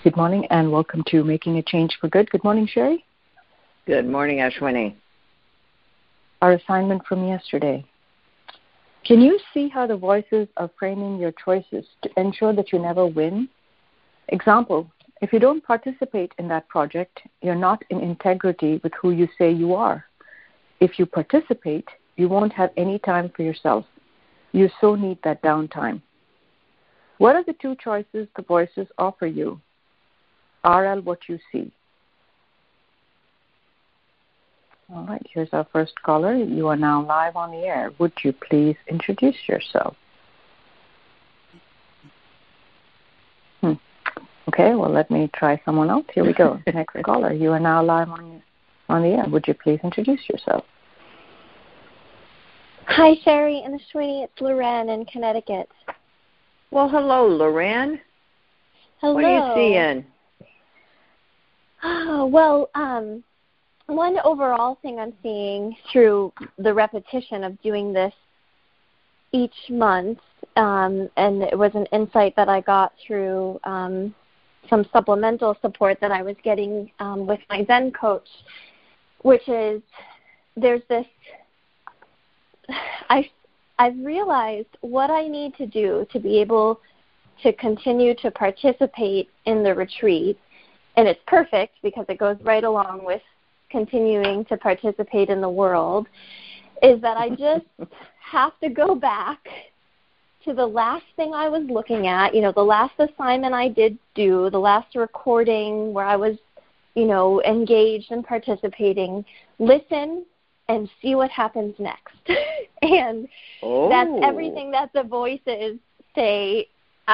Good morning and welcome to Making a Change for Good. Good morning, Sherry. Good morning, Ashwini. Our assignment from yesterday. Can you see how the voices are framing your choices to ensure that you never win? Example, if you don't participate in that project, you're not in integrity with who you say you are. If you participate, you won't have any time for yourself. You so need that downtime. What are the two choices the voices offer you? RL, what you see. All right, here's our first caller. You are now live on the air. Would you please introduce yourself? Okay, well, let me try someone else. Here we go. Next caller. You are now live on the air. Would you please introduce yourself? Hi, Sherry and Ashwini. It's Loren in Connecticut. Well, hello, Loren. Hello. What are you seeing? Oh, well, one overall thing I'm seeing through the repetition of doing this each month, and it was an insight that I got through some supplemental support that I was getting with my Zen coach, which is there's this, I've realized what I need to do to be able to continue to participate in the retreat. And it's perfect because it goes right along with continuing to participate in the world, is that I just have to go back to the last thing I was looking at, the last assignment I did do, the last recording where I was, engaged and participating, listen and see what happens next. And that's everything that the voices say.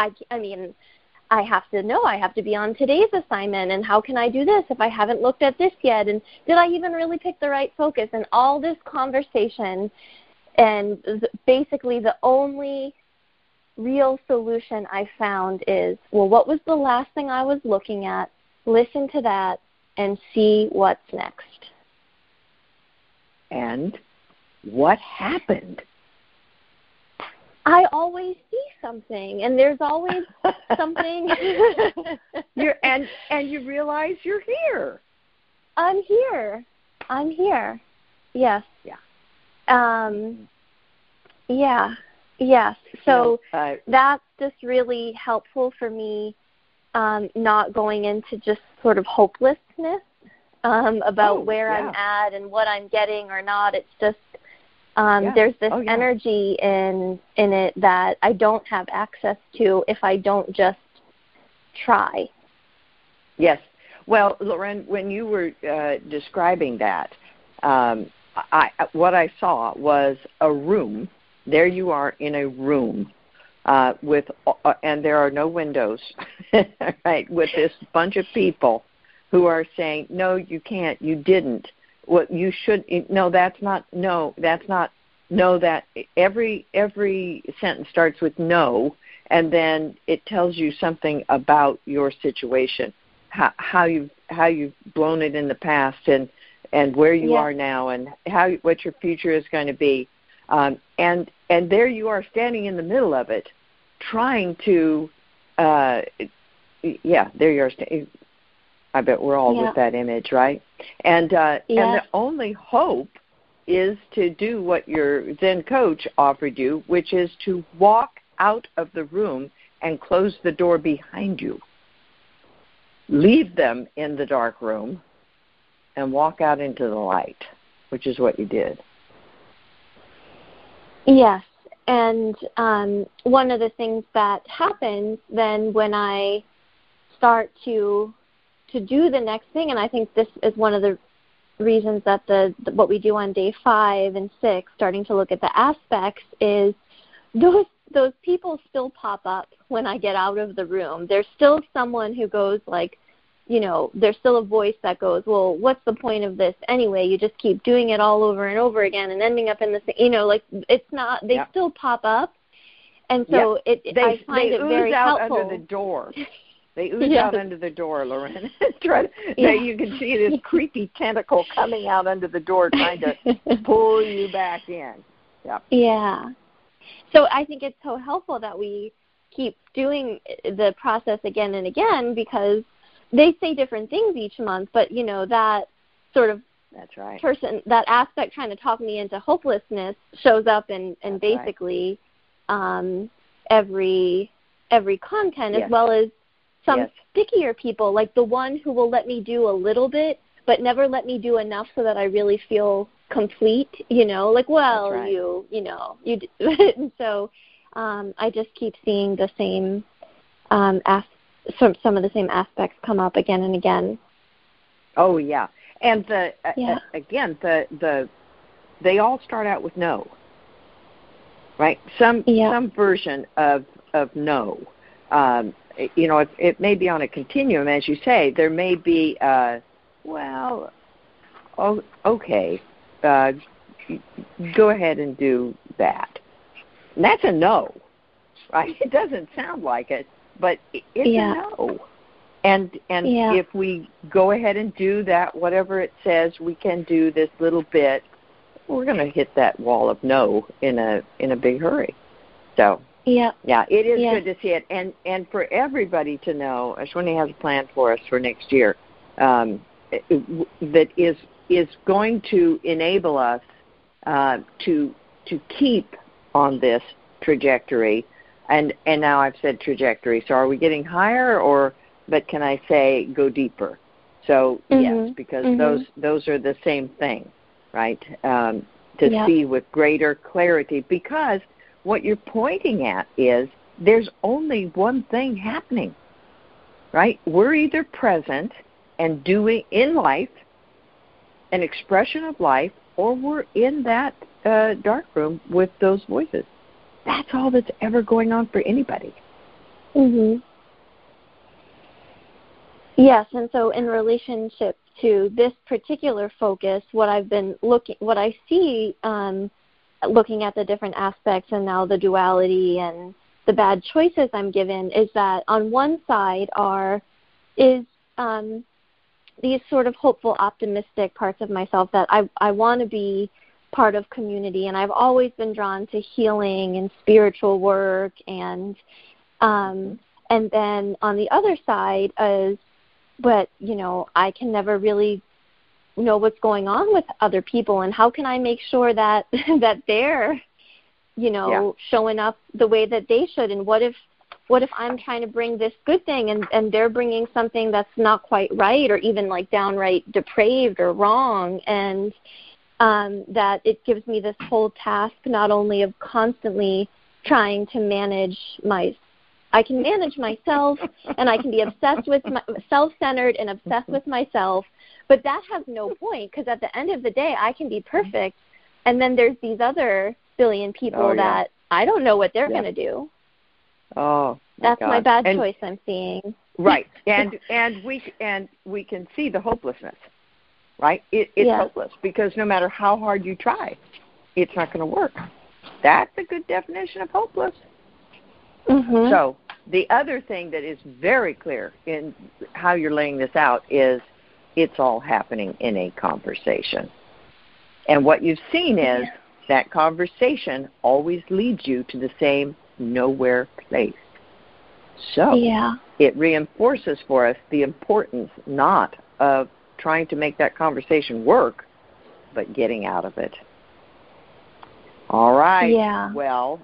I have to know, I have to be on today's assignment, and how can I do this if I haven't looked at this yet, and did I even really pick the right focus, and all this conversation, and basically the only real solution I found is, well, what was the last thing I was looking at? Listen to that and see what's next. And what happened? I always see something, and there's always something. and you realize you're here. I'm here. Yes. Yeah. Yes. So that's just really helpful for me, not going into just sort of hopelessness about where I'm at and what I'm getting or not. It's just there's this energy in it that I don't have access to if I don't just try. Yes. Well, Loren, when you were describing that, what I saw was a room. There you are in a room and there are no windows, right, with this bunch of people who are saying, no, you can't, you didn't. What you should, no, that's not, no, that's not, no, that every sentence starts with no, and then it tells you something about your situation, how you've blown it in the past, and where you are now, and what your future is going to be, and there you are standing in the middle of it, trying to, there you are. I bet we're all with that image, right? And the only hope is to do what your Zen coach offered you, which is to walk out of the room and close the door behind you. Leave them in the dark room and walk out into the light, which is what you did. Yes, and one of the things that happens then when I start to do the next thing, and I think this is one of the reasons that what we do on day 5 and 6, starting to look at the aspects, is those people still pop up when I get out of the room. There's still someone who goes like, there's still a voice that goes, well, what's the point of this anyway? You just keep doing it all over and over again and ending up in the it's not, they still pop up. And so I find it very helpful. Out under the door. They ooze out under the door, Loren. You can see this creepy tentacle coming out under the door trying to pull you back in. Yep. Yeah. So I think it's so helpful that we keep doing the process again and again, because they say different things each month, but, you know, that sort of That's right. person, that aspect trying to talk me into hopelessness shows up in basically every content, Yes. as well as some Yes. stickier people, like the one who will let me do a little bit but never let me do enough so that I really feel complete, you know, like, well, right. you and so I just keep seeing the same some of the same aspects come up again and again. Oh yeah, and again, they all start out with no, right? Some version of no. You know, it may be on a continuum, as you say. There may be, well, okay, go ahead and do that. And that's a no, right? It doesn't sound like it, but it's a no. And if we go ahead and do that, whatever it says we can do this little bit, we're going to hit that wall of no in a big hurry. So yeah, it is good to see it, and for everybody to know, Ashwini has a plan for us for next year that is going to enable us to keep on this trajectory. And now I've said trajectory. So are we getting higher, or? But can I say go deeper? So yes, because those are the same thing, right? To see with greater clarity, because what you're pointing at is there's only one thing happening, right? We're either present and doing in life an expression of life, or we're in that dark room with those voices. That's all that's ever going on for anybody. Mm-hmm. Yes, and so in relationship to this particular focus, what I see looking at the different aspects and now the duality and the bad choices I'm given is that on one side is these sort of hopeful, optimistic parts of myself that I want to be part of community, and I've always been drawn to healing and spiritual work, and then on the other side is, but, you know, I can never really know what's going on with other people, and how can I make sure that that they're, you know, showing up the way that they should, and what if I'm trying to bring this good thing and they're bringing something that's not quite right, or even like downright depraved or wrong, and that it gives me this whole task not only of constantly trying to manage I can manage myself, and I can be obsessed with self-centered and obsessed with myself, but that has no point, because at the end of the day, I can be perfect, and then there's these other billion people that I don't know what they're going to do. Oh, that's my bad choice I'm seeing. Right, and we can see the hopelessness, right? It's hopeless, because no matter how hard you try, it's not going to work. That's a good definition of hopeless. Mm-hmm. So the other thing that is very clear in how you're laying this out is it's all happening in a conversation. And what you've seen is that conversation always leads you to the same nowhere place. So it reinforces for us the importance not of trying to make that conversation work, but getting out of it. All right. Yeah. Well,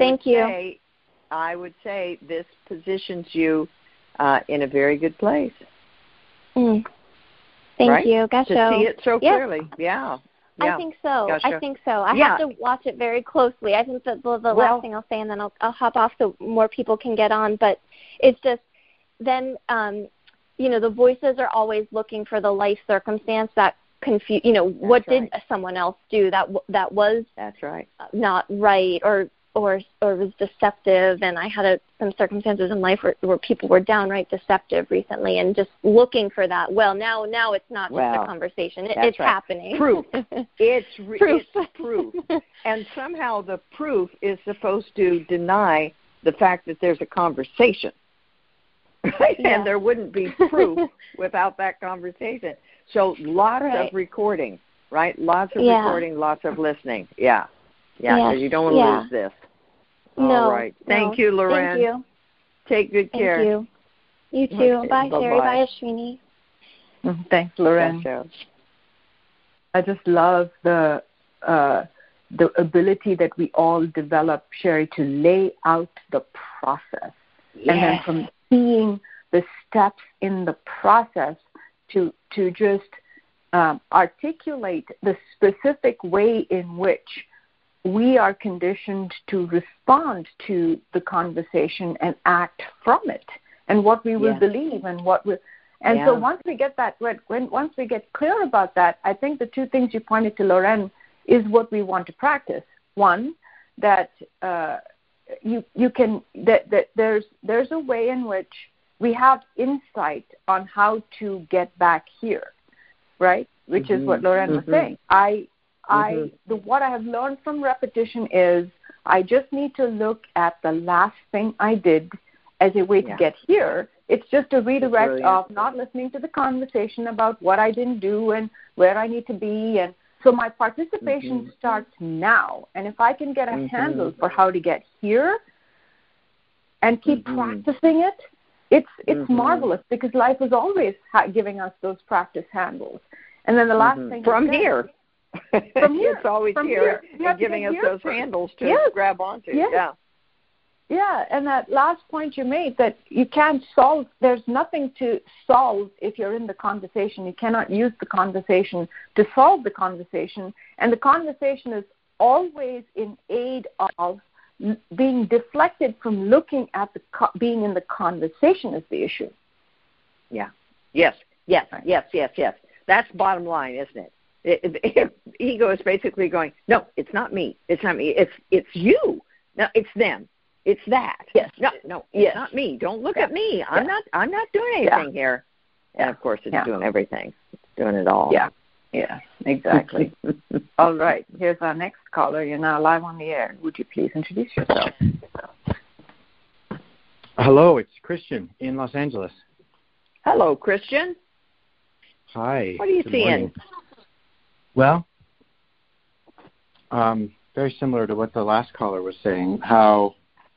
I would say this positions you in a very good place. Thank you. Gotcha. To see it so clearly. Yeah. I think so. Gotcha. I have to watch it very closely. I think that the last thing I'll say, and then I'll hop off so more people can get on. But it's just then, you know, the voices are always looking for the life circumstance that confuse. You know, what did someone else do that was not right, or was deceptive, and I had some circumstances in life where people were downright deceptive recently, and just looking for that. Well, now it's not just a conversation; it's happening. Proof. It's proof, and somehow the proof is supposed to deny the fact that there's a conversation, right? And there wouldn't be proof without that conversation. So lots of recording, right? Lots of recording, lots of listening. Yeah. Yeah, because you don't want to lose this. All right. Thank you, Loren. Thank you. Take good care. Thank you. You too. Okay, bye, bye-bye. Sherry. Bye, Ashwini. Thanks, Lauren. Gotcha. I just love the ability that we all develop, Sherry, to lay out the process. Yes. And then from seeing the steps in the process to just articulate the specific way in which we are conditioned to respond to the conversation and act from it, and what we will believe and what we. And so once we get that, once we get clear about that, I think the two things you pointed to, Lauren, is what we want to practice. One, that you can that there's a way in which we have insight on how to get back here, right? Which is what Lauren was saying. What I have learned from repetition is I just need to look at the last thing I did as a way to get here. It's just a redirect of not listening to the conversation about what I didn't do and where I need to be. And so my participation starts now. And if I can get a handle for how to get here and keep practicing it, it's marvelous, because life is always giving us those practice handles. And then the last thing from here. From here. It's always from here and giving us those handles to grab onto. Yes. Yeah, and that last point you made, that you can't solve, there's nothing to solve if you're in the conversation. You cannot use the conversation to solve the conversation. And the conversation is always in aid of being deflected from looking at being in the conversation is the issue. Yeah. Yes. That's bottom line, isn't it? Ego is basically going, no, it's not me. It's not me. It's you. No, it's them. It's that. Yes. No, it's not me. Don't look at me. I'm not doing anything here. And of course, it's doing everything. It's doing it all. Yeah, exactly. All right. Here's our next caller. You're now live on the air. Would you please introduce yourself? Hello, it's Christian in Los Angeles. Hello, Christian. Hi. What are you seeing? Morning. Well, very similar to what the last caller was saying, how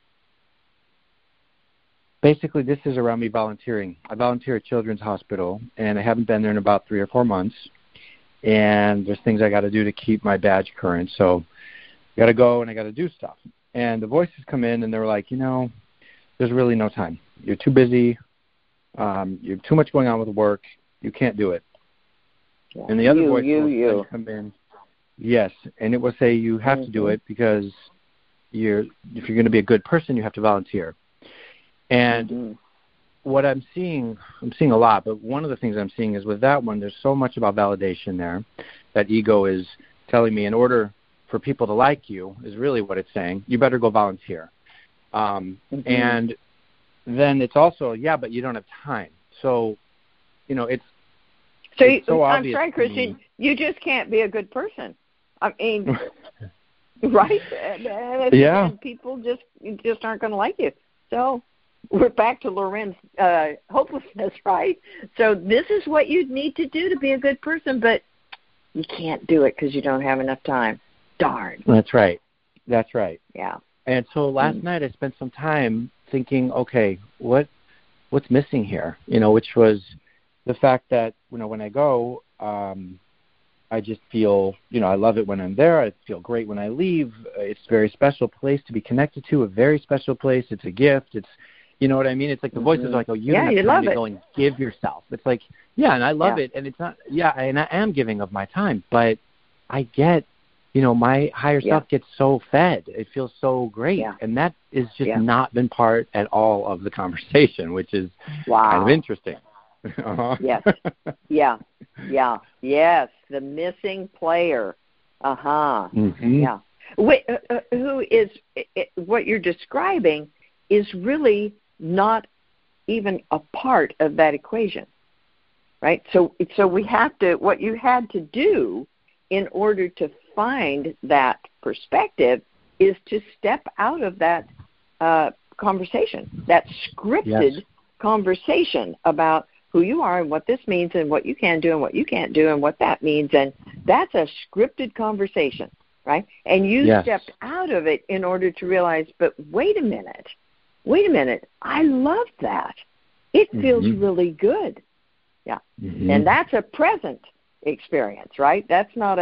basically this is around me volunteering. I volunteer at Children's Hospital, and I haven't been there in about 3 or 4 months. And there's things I got to do to keep my badge current. So I got to go and I got to do stuff. And the voices come in and they're like, there's really no time. You're too busy. You have too much going on with work. You can't do it. Yeah. And the other voice will come in. Yes, and it will say you have to do it because if you're going to be a good person, you have to volunteer. And what I'm seeing a lot, but one of the things I'm seeing is with that one, there's so much about validation there that ego is telling me in order for people to like you is really what it's saying. You better go volunteer. And then it's also, but you don't have time. So, it's so obvious. I'm sorry, Christian, you just can't be a good person. I mean, right? And people just aren't going to like you. So we're back to Lauren's hopelessness, right? So this is what you need to do to be a good person, but you can't do it because you don't have enough time. Darn. That's right. Yeah. And so last night I spent some time thinking, okay, what's missing here? Which was the fact that, when I go, I just feel, I love it when I'm there. I feel great when I leave. It's a very special place to be connected to, a very special place. It's a gift. It's, you know what I mean? It's like the voices are like, oh, you don't have time to go and give yourself. It's like, and I love it. And it's not, and I am giving of my time. But I get, my higher self gets so fed. It feels so great. Yeah. And that is just not been part at all of the conversation, which is kind of interesting. Yes. Yes. The missing player. Yeah. Who is what you're describing is really not even a part of that equation, right? So we have to. What you had to do in order to find that perspective is to step out of that conversation, that scripted conversation about who you are and what this means and what you can do and what you can't do and what that means. And that's a scripted conversation, right? And you stepped out of it in order to realize, but wait a minute, I love that. it feels really good. Yeah. And that's a present experience, right? That's not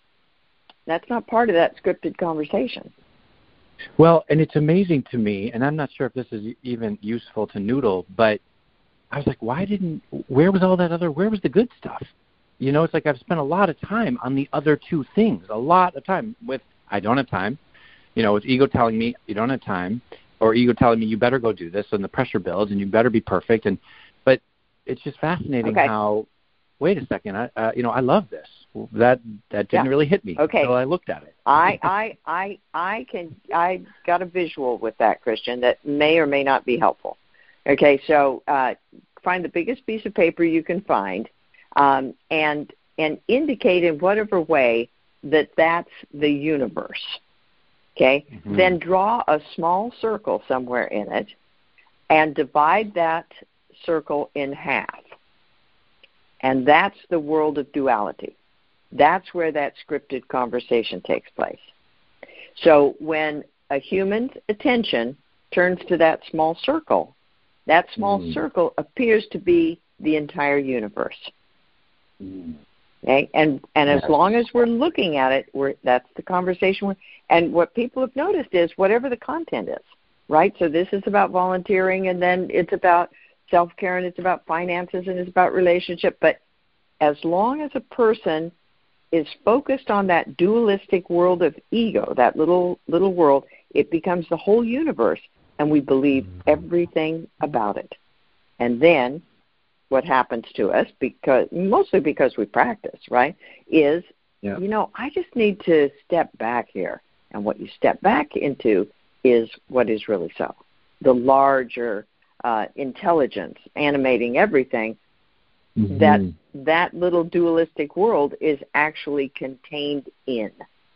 part of that scripted conversation. Well, and it's amazing to me, and I'm not sure if this is even useful to Noodle, but I was like, where was the good stuff? You know, it's like I've spent a lot of time on the other two things, a lot of time with I don't have time, you know, with ego telling me you don't have time, or ego telling me you better go do this, and the pressure builds, and you better be perfect. But it's just fascinating how, wait a second, I love this. That didn't really hit me until I looked at it. I got a visual with that, Christian, that may or may not be helpful. Okay, so find the biggest piece of paper you can find, and indicate in whatever way that's the universe. Okay, then draw a small circle somewhere in it, and divide that circle in half, and that's the world of duality. That's where that scripted conversation takes place. So when a human's attention turns to that small circle circle appears to be the entire universe. Okay? And as long as we're looking at it, that's the conversation. And what people have noticed is whatever the content is, right? So this is about volunteering, and then it's about self-care, and it's about finances, and it's about relationship. But as long as a person is focused on that dualistic world of ego, that little world, it becomes the whole universe, and we believe everything about it. And then what happens to us, mostly because we practice, right, is, I just need to step back here. And what you step back into is what is really so. The larger intelligence animating everything, that little dualistic world is actually contained in.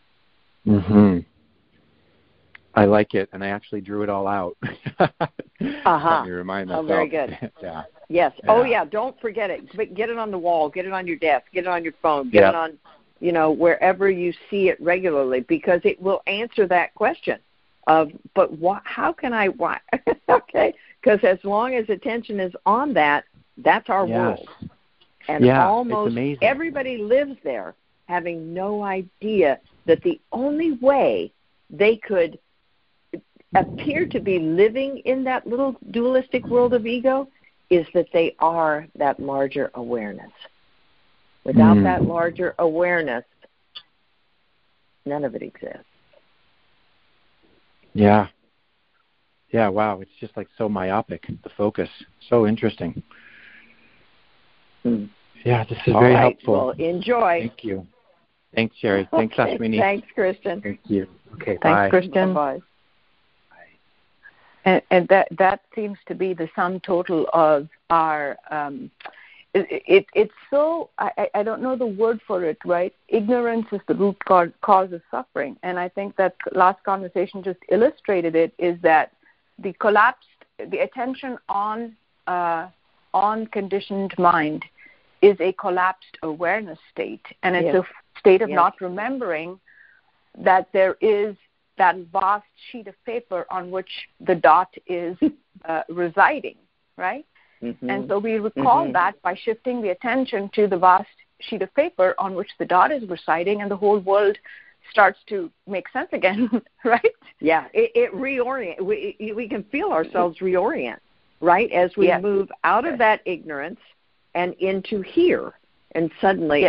I like it, and I actually drew it all out. Let me remind myself. Oh, very good. Yeah. Yes. Yeah. Oh, yeah. Don't forget it. But get it on the wall. Get it on your desk. Get it on your phone. Get it on, wherever you see it regularly, because it will answer that question of, but how can I, why? Okay. Because as long as attention is on that, that's our world. And almost everybody lives there having no idea that the only way they could appear to be living in that little dualistic world of ego is that they are that larger awareness. Without that larger awareness, none of it exists. Yeah. Yeah, wow. It's just like so myopic, the focus. So interesting. Yeah, this is very helpful. Well, enjoy. Thank you. Thanks, Sherry. Thanks, Ashwini. Thanks, Christian. Thank you. Okay, Thanks, bye. Christian. Bye. And that seems to be the sum total of our, it's so, I don't know the word for it, right? Ignorance is the root cause of suffering. And I think that last conversation just illustrated it, is that the attention on conditioned mind is a collapsed awareness state. And it's a state of not remembering that there is that vast sheet of paper on which the dot is residing, right? And so we recall that by shifting the attention to the vast sheet of paper on which the dot is residing, and the whole world starts to make sense again, right? Yeah, it reorients. We can feel ourselves reorient, right, as we move out of that ignorance and into here, and suddenly,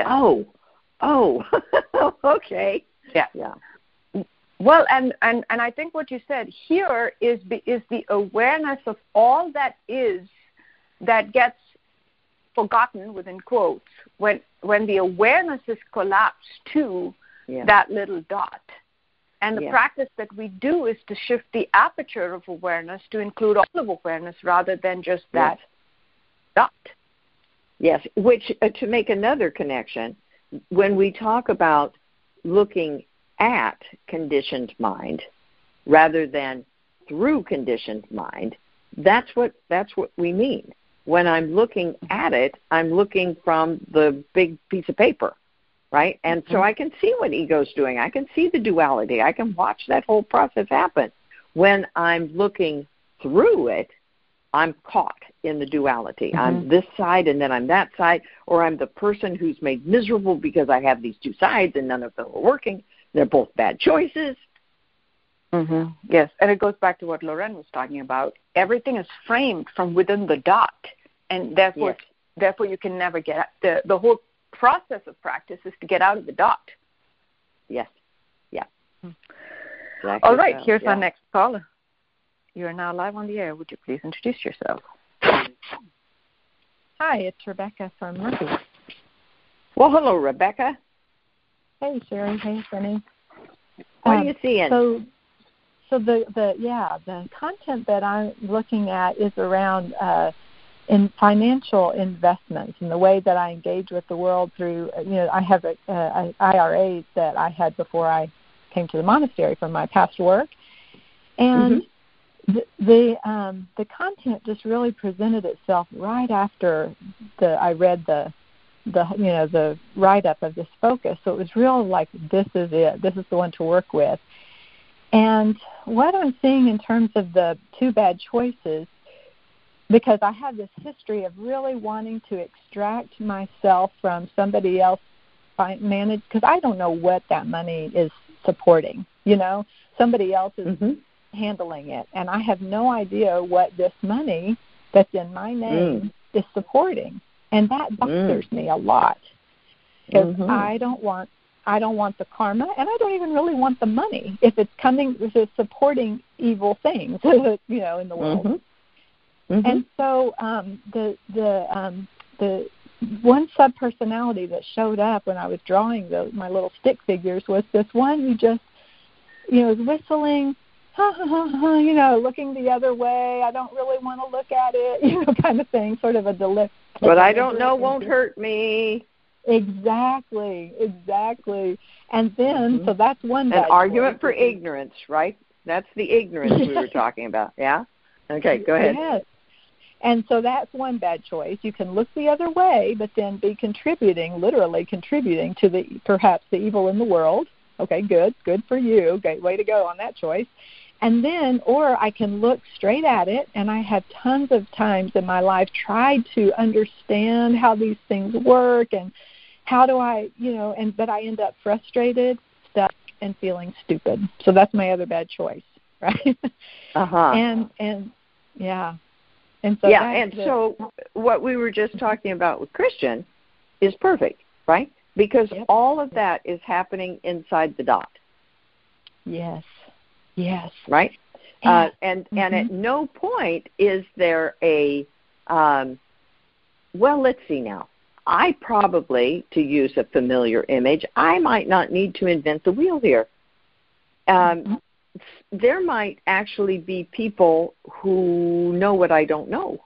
okay. Yeah. Well, and I think what you said here is the awareness of all that is that gets forgotten, within quotes, when the awareness is collapsed to that little dot. And the practice that we do is to shift the aperture of awareness to include all of awareness rather than just that dot. Yes, which, to make another connection, when we talk about looking at conditioned mind rather than through conditioned mind, that's what we mean. When I'm looking at it, I'm looking from the big piece of paper, right? And so I can see what ego's doing. I can see the duality. I can watch that whole process happen. When I'm looking through it, I'm caught in the duality. I'm this side and then I'm that side, or I'm the person who's made miserable because I have these two sides and none of them are working. They're both bad choices. Yes, and it goes back to what Loren was talking about. Everything is framed from within the dot, and therefore you can never get the whole process of practice is to get out of the dot. Yes. Yeah. Exactly. All right, here's our next caller. You are now live on the air. Would you please introduce yourself? Hi, it's Rebecca from Murphy. Well, hello, Rebecca. Hey, Sherry. Hey, Sunny. What are you seeing? So the content that I'm looking at is around in financial investments and the way that I engage with the world through, I have a IRA that I had before I came to the monastery from my past work, and the content just really presented itself right after I read the write-up of this focus. So it was real like, this is it. This is the one to work with. And what I'm seeing in terms of the two bad choices, because I have this history of really wanting to extract myself from somebody else managed, because I don't know what that money is supporting. Somebody else is handling it, and I have no idea what this money that's in my name is supporting, and that bothers me a lot, because I don't want the karma, and I don't even really want the money if it's supporting evil things, in the world. And so the one sub-personality that showed up when I was drawing my little stick figures was this one who just, was whistling, looking the other way. I don't really want to look at it, kind of thing, sort of a deliberate. What I don't know won't hurt me. Exactly. And then, so that's one. An argument for ignorance, right? That's the ignorance we were talking about, yeah? Okay, go ahead. Yes. And so that's one bad choice. You can look the other way, but then be literally contributing to perhaps the evil in the world. Okay, good for you. Okay, way to go on that choice. And then, or I can look straight at it, and I have tons of times in my life tried to understand how these things work and how do I, but I end up frustrated, stuck, and feeling stupid. So that's my other bad choice, right? And yeah. And so so what we were just talking about with Christian is perfect, right? Because all of that is happening inside the dot. Yes. Right? And at no point is there a, let's see now. I probably, to use a familiar image, I might not need to invent the wheel here. There might actually be people who know what I don't know.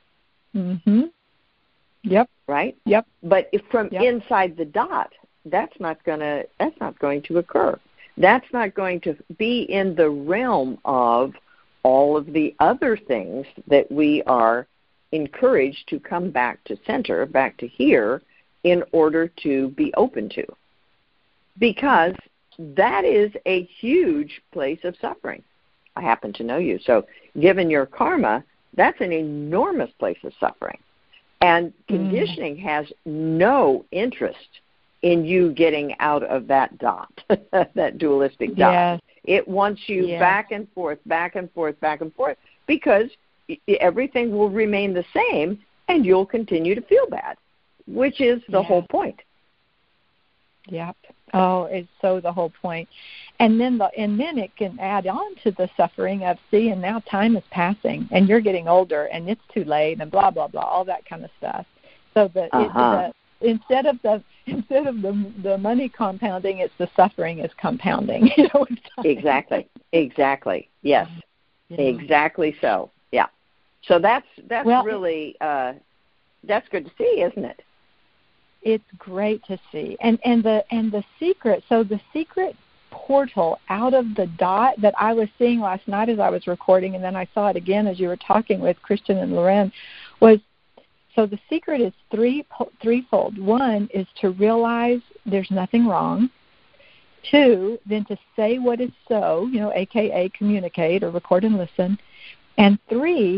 Yep. Right? Yep. But if from inside the dot, that's not going to occur. That's not going to be in the realm of all of the other things that we are encouraged to come back to center, back to here, in order to be open to. Because that is a huge place of suffering. I happen to know you. So given your karma, that's an enormous place of suffering. And conditioning has no interest in you getting out of that dot, that dualistic dot. Yes. It wants you back and forth, because everything will remain the same and you'll continue to feel bad, which is the whole point. Yep. Oh, it's so the whole point. And then it can add on to the suffering of, and now time is passing and you're getting older and it's too late and blah, blah, blah, all that kind of stuff. So instead of the money compounding, it's the suffering is compounding. Exactly. Yes. Yeah. Exactly so. Yeah. So that's really that's good to see, isn't it? It's great to see. And the secret. So the secret portal out of the dot that I was seeing last night as I was recording, and then I saw it again as you were talking with Christian and Loren, was. So the secret is threefold. One is to realize there's nothing wrong. Two, then to say what is so, a.k.a. communicate or record and listen. And three,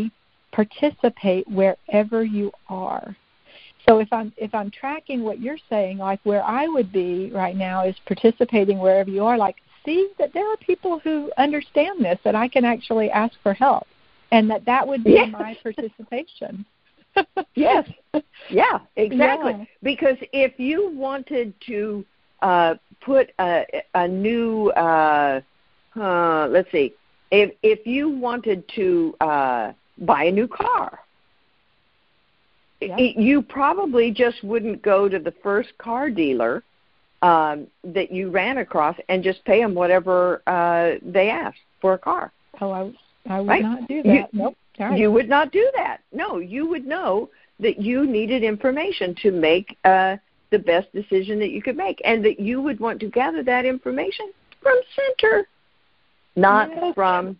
participate wherever you are. So if I'm tracking what you're saying, like where I would be right now is participating wherever you are, like see that there are people who understand this, that I can actually ask for help, and that would be my participation. Yes. Yeah, exactly. Yeah. Because if you wanted to put a new, let's see, if you wanted to buy a new car, you probably just wouldn't go to the first car dealer that you ran across and just pay them whatever they asked for a car. Oh, I would right? not do that. Nope. Right. You would not do that. No, you would know that you needed information to make the best decision that you could make, and that you would want to gather that information from center, not from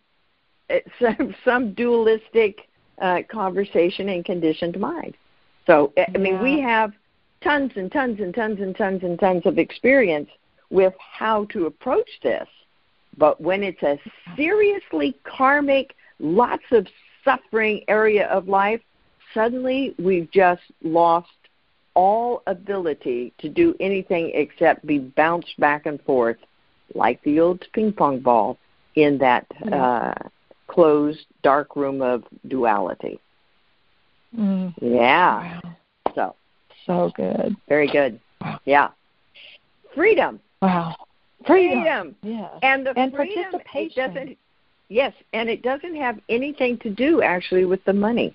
some dualistic conversation and conditioned mind. So, I mean, we have tons and tons and tons and tons and tons of experience with how to approach this. But when it's a seriously karmic, lots of suffering area of life, suddenly we've just lost all ability to do anything except be bounced back and forth like the old ping pong ball in that closed, dark room of duality. Mm. Yeah. Wow. So good. Very good. Yeah. Freedom. Wow. Freedom. Yeah. And the freedom, participation. And it doesn't have anything to do actually with the money.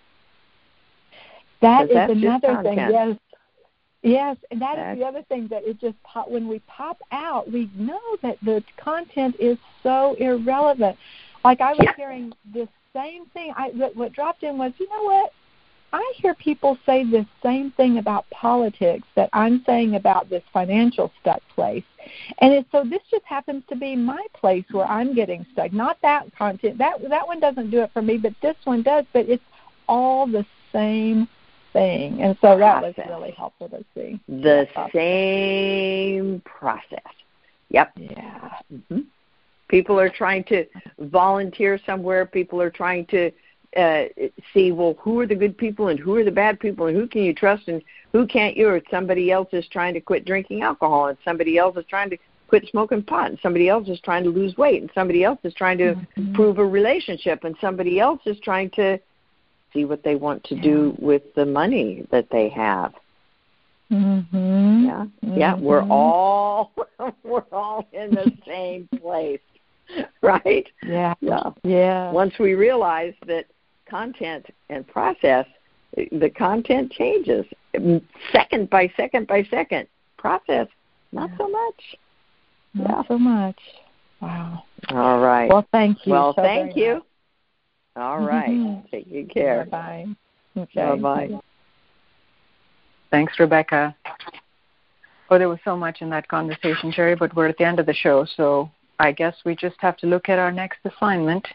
That is another thing. Yes, and that is the other thing, that it just when we pop out, we know that the content is so irrelevant. Like I was hearing this same thing. What dropped in was, you know what? I hear people say this same thing about politics that I'm saying about this financial stuck place. And so this just happens to be my place where I'm getting stuck. Not that content. That one doesn't do it for me, but this one does. But it's all the same thing. And so that was really helpful to see. The same process. Yep. Yeah. Mm-hmm. People are trying to volunteer somewhere. People are trying to see, well, who are the good people and who are the bad people and who can you trust and who can't you? Or somebody else is trying to quit drinking alcohol and somebody else is trying to quit smoking pot and somebody else is trying to lose weight and somebody else is trying to improve a relationship and somebody else is trying to see what they want to do with the money that they have. Mm-hmm. Yeah. Yeah, we're all in the same place. Right? Yeah. Yeah. Yeah. Once we realize that content and process, the content changes second by second by second. Process, not so much. Not so much. Wow. All right. Well, thank you. Well, so thank you. much. All right. Take good care. Bye-bye. Okay. Bye-bye. Thanks, Rebecca. Oh, there was so much in that conversation, Jerry, but we're at the end of the show, so I guess we just have to look at our next assignment.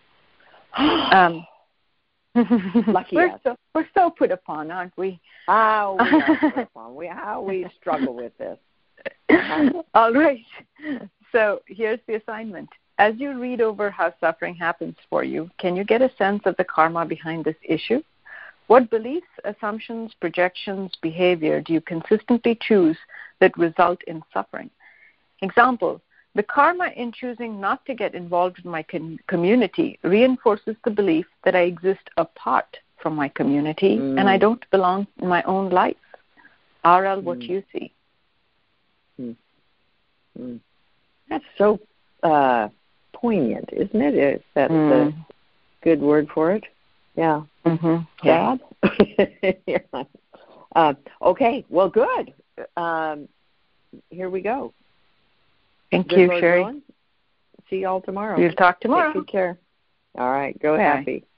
Lucky us. We're so put upon, aren't we? How we are put upon. How we struggle with this. All right. So here's the assignment. As you read over how suffering happens for you, can you get a sense of the karma behind this issue? What beliefs, assumptions, projections, behavior do you consistently choose that result in suffering? Example, the karma in choosing not to get involved in my community reinforces the belief that I exist apart from my community and I don't belong in my own life. RL, what do you see? That's so poignant, isn't it? Is that a good word for it? Yeah. Yeah. Yeah. Okay. Well, good. Here we go. Thank you, Sherry. See you all tomorrow. We'll talk tomorrow. Take good care. All right. Go happy.